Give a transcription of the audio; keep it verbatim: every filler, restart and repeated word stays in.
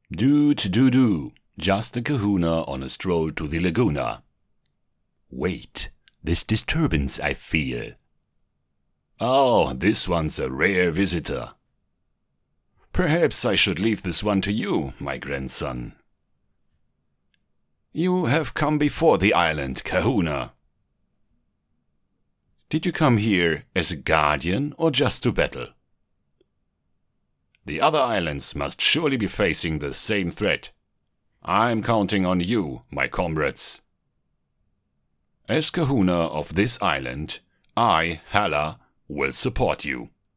Do-to-do-do, just a kahuna on a stroll to the Laguna. Wait, this disturbance I feel. Oh, this one's a rare visitor. Perhaps I should leave this one to you, my grandson. You have come before the island, kahuna. Did you come here as a guardian or just to battle? The other islands must surely be facing the same threat. I'm counting on you, my comrades. As kahuna of this island, I, Hala, will support you.